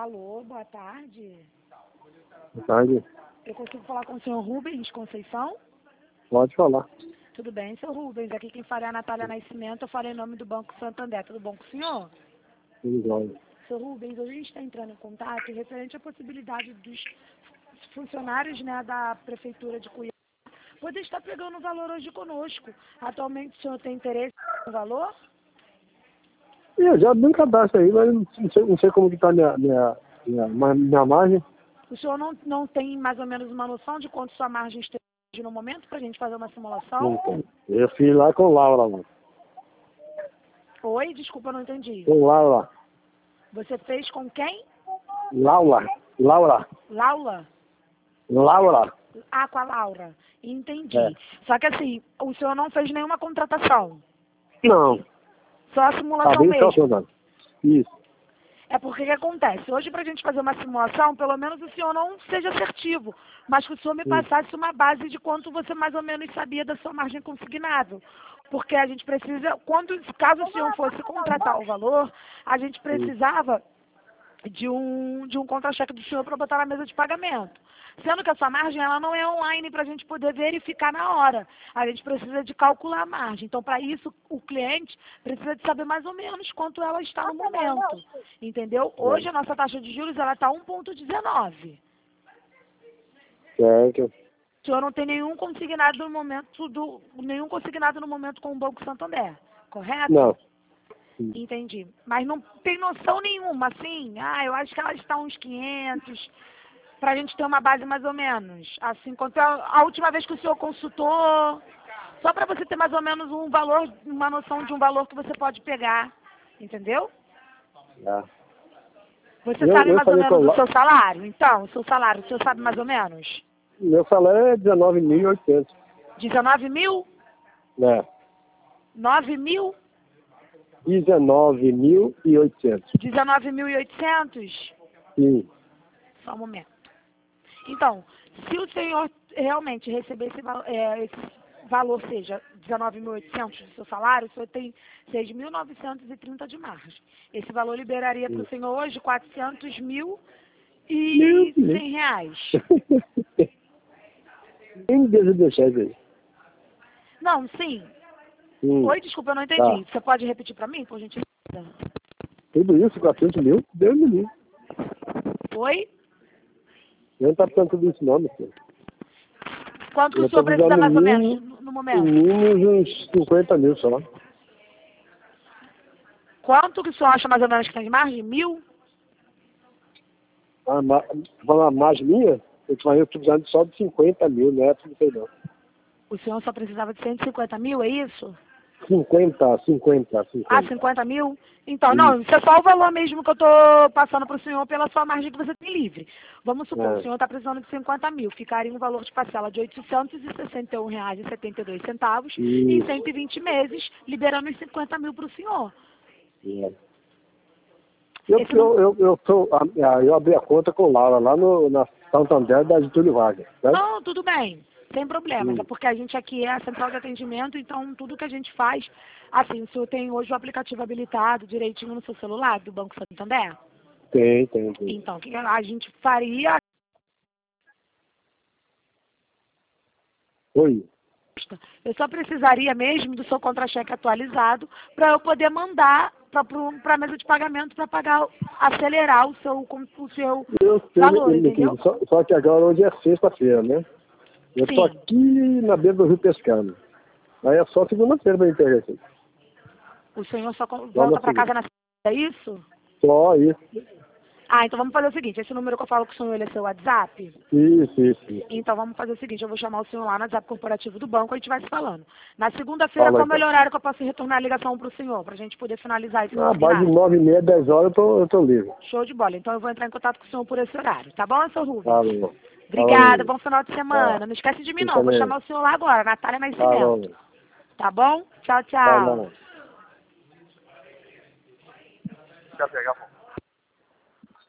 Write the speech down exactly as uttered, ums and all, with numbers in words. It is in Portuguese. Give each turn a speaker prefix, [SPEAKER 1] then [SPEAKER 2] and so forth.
[SPEAKER 1] Alô, boa tarde.
[SPEAKER 2] Boa tarde.
[SPEAKER 1] Eu consigo falar com o senhor Rubens Conceição?
[SPEAKER 2] Pode falar.
[SPEAKER 1] Tudo bem, senhor Rubens. Aqui quem fala é a Natália Nascimento. Eu falei em nome do Banco Santander. Tudo bom com o senhor?
[SPEAKER 2] Tudo jóia.
[SPEAKER 1] Senhor Rubens, hoje a gente está entrando em contato referente à possibilidade dos funcionários, né, da Prefeitura de Cuiabá poder estar pegando o valor hoje conosco. Atualmente o senhor tem interesse no valor?
[SPEAKER 2] Eu já abri um cadastro aí, mas não sei, não sei como que está a minha, minha, minha, minha margem.
[SPEAKER 1] O senhor não, não tem mais ou menos uma noção de quanto sua margem esteja no momento para a gente fazer uma simulação?
[SPEAKER 2] Não tem. Eu fiz lá com Laura, mano.
[SPEAKER 1] Oi, desculpa, eu não entendi.
[SPEAKER 2] Com Laura.
[SPEAKER 1] Você fez com quem?
[SPEAKER 2] Laura. Laura.
[SPEAKER 1] Laura?
[SPEAKER 2] Laura.
[SPEAKER 1] Ah, com a Laura. Entendi.
[SPEAKER 2] É.
[SPEAKER 1] Só que assim, o senhor não fez nenhuma contratação.
[SPEAKER 2] Não.
[SPEAKER 1] Só a
[SPEAKER 2] Tá
[SPEAKER 1] simulação
[SPEAKER 2] bem
[SPEAKER 1] mesmo.
[SPEAKER 2] calculado. Isso.
[SPEAKER 1] É porque o que acontece? Hoje, para a gente fazer uma simulação, pelo menos o senhor não seja assertivo, mas que o senhor me
[SPEAKER 2] Sim.
[SPEAKER 1] passasse uma base de quanto você mais ou menos sabia da sua margem consignável. Porque a gente precisa, quando, caso o senhor fosse contratar o valor, a gente precisava de um, de um contra-cheque do senhor para botar na mesa de pagamento. Sendo que a sua margem ela não é online para a gente poder verificar na hora. A gente precisa de calcular a margem. Então, para isso, o cliente precisa de saber mais ou menos quanto ela está no momento. Entendeu? Hoje, a nossa taxa de juros está um vírgula dezenove.
[SPEAKER 2] Certo.
[SPEAKER 1] O senhor não tem nenhum consignado no momento do, nenhum consignado no momento com o Banco Santander, correto?
[SPEAKER 2] Não.
[SPEAKER 1] Entendi. Mas não tem noção nenhuma, assim, ah, eu acho que ela está uns quinhentos, para a gente ter uma base mais ou menos. Assim, quanto a, a última vez que o senhor consultou, só para você ter mais ou menos um valor, uma noção de um valor que você pode pegar, entendeu?
[SPEAKER 2] É.
[SPEAKER 1] Você
[SPEAKER 2] Eu-
[SPEAKER 1] sabe
[SPEAKER 2] eu
[SPEAKER 1] mais ou
[SPEAKER 2] falei
[SPEAKER 1] menos
[SPEAKER 2] com
[SPEAKER 1] o
[SPEAKER 2] la-
[SPEAKER 1] seu salário? Então, o seu salário, o senhor sabe mais ou menos?
[SPEAKER 2] Meu salário é dezenove mil e oitocentos.
[SPEAKER 1] dezenove mil?
[SPEAKER 2] Né?
[SPEAKER 1] nove mil?
[SPEAKER 2] dezenove mil e oitocentos.
[SPEAKER 1] dezenove mil e oitocentos?
[SPEAKER 2] Sim.
[SPEAKER 1] Só um momento. Então, se o senhor realmente receber esse, val- é, esse valor, seja dezenove mil e oitocentos do seu salário, o senhor tem seis mil novecentos e trinta de margem. Esse valor liberaria para o senhor hoje quatrocentos mil e
[SPEAKER 2] Meu Deus.
[SPEAKER 1] cem reais.
[SPEAKER 2] Nem Deus deixar aí.
[SPEAKER 1] Não, sim.
[SPEAKER 2] Hum.
[SPEAKER 1] Oi, desculpa, eu não entendi.
[SPEAKER 2] Tá.
[SPEAKER 1] Você pode repetir para mim, por gentileza?
[SPEAKER 2] Tudo isso, quatrocentos mil? Deus me livre.
[SPEAKER 1] Oi?
[SPEAKER 2] Eu não tá precisando tudo isso não, meu filho.
[SPEAKER 1] Quanto que
[SPEAKER 2] Eu
[SPEAKER 1] o senhor
[SPEAKER 2] tô
[SPEAKER 1] precisa
[SPEAKER 2] precisando
[SPEAKER 1] mais ou
[SPEAKER 2] mínimo-
[SPEAKER 1] menos no, no
[SPEAKER 2] Em
[SPEAKER 1] momento?
[SPEAKER 2] mínimo uns cinquenta mil só.
[SPEAKER 1] Quanto que o senhor acha mais ou menos que tem de margem? Mil?
[SPEAKER 2] A, ma- a margem minha, eu tô eu tô precisando só de cinquenta mil, não é tudo isso não.
[SPEAKER 1] O senhor só precisava de cento e cinquenta mil, é isso?
[SPEAKER 2] cinquenta, cinquenta,
[SPEAKER 1] Ah,
[SPEAKER 2] cinquenta.
[SPEAKER 1] cinquenta mil? Então, não, isso é só o valor mesmo que eu estou passando para o senhor pela sua margem que você tem livre. Vamos supor,
[SPEAKER 2] É.
[SPEAKER 1] o senhor está precisando de cinquenta mil, ficaria um valor de parcela de oitocentos e sessenta e um reais e setenta e dois centavos em
[SPEAKER 2] Isso.
[SPEAKER 1] cento e vinte meses, liberando os cinquenta mil para o senhor.
[SPEAKER 2] É. Eu,
[SPEAKER 1] Esse não-
[SPEAKER 2] eu, eu, eu, tô, a- a- eu abri a conta com Laura lá no, na Santander da Getúlio Vargas, certo?
[SPEAKER 1] Não, tudo bem, sem problemas.
[SPEAKER 2] Hum.
[SPEAKER 1] É porque a gente aqui é a central de atendimento, então tudo que a gente faz, assim, o senhor tem hoje o aplicativo habilitado direitinho no seu celular do Banco Santander?
[SPEAKER 2] Tem, tem, tem.
[SPEAKER 1] Então, o que a gente faria?
[SPEAKER 2] Oi.
[SPEAKER 1] Eu só precisaria mesmo do seu contra-cheque atualizado para eu poder mandar para a mesa de pagamento para pagar, acelerar o seu, o seu
[SPEAKER 2] Eu sei,
[SPEAKER 1] valor,
[SPEAKER 2] ele,
[SPEAKER 1] entendeu?
[SPEAKER 2] só, só que agora hoje é sexta-feira, né? Eu tô
[SPEAKER 1] Sim.
[SPEAKER 2] aqui na beira do rio pescando. Aí é só segunda-feira pra entregar isso.
[SPEAKER 1] O senhor só co-
[SPEAKER 2] Só
[SPEAKER 1] volta
[SPEAKER 2] na
[SPEAKER 1] para casa
[SPEAKER 2] segunda.
[SPEAKER 1] na segunda, é isso?
[SPEAKER 2] Só isso.
[SPEAKER 1] Ah, então vamos fazer o seguinte, esse número que eu falo com o senhor, ele é seu WhatsApp?
[SPEAKER 2] Isso, isso, isso.
[SPEAKER 1] Então vamos fazer o seguinte, eu vou chamar o senhor lá no WhatsApp corporativo do banco, a gente vai se falando. Na segunda-feira,
[SPEAKER 2] Fala,
[SPEAKER 1] qual é o
[SPEAKER 2] então.
[SPEAKER 1] melhor horário que eu posso retornar a ligação para o senhor, para a gente poder finalizar esse
[SPEAKER 2] Na base de
[SPEAKER 1] combinado?
[SPEAKER 2] nove e meia, dez horas eu tô, eu tô livre.
[SPEAKER 1] Show de bola. Então eu vou entrar em contato com o senhor por esse horário, tá bom, seu Rubens?
[SPEAKER 2] Falou.
[SPEAKER 1] Obrigada,
[SPEAKER 2] Falou.
[SPEAKER 1] bom final de semana.
[SPEAKER 2] Tá.
[SPEAKER 1] Não esquece de mim
[SPEAKER 2] Você
[SPEAKER 1] não, vou
[SPEAKER 2] também.
[SPEAKER 1] chamar o senhor lá agora, Natália
[SPEAKER 2] Falou.
[SPEAKER 1] Nascimento. Tá bom? Tchau, tchau.
[SPEAKER 2] Falou. Quer pegar?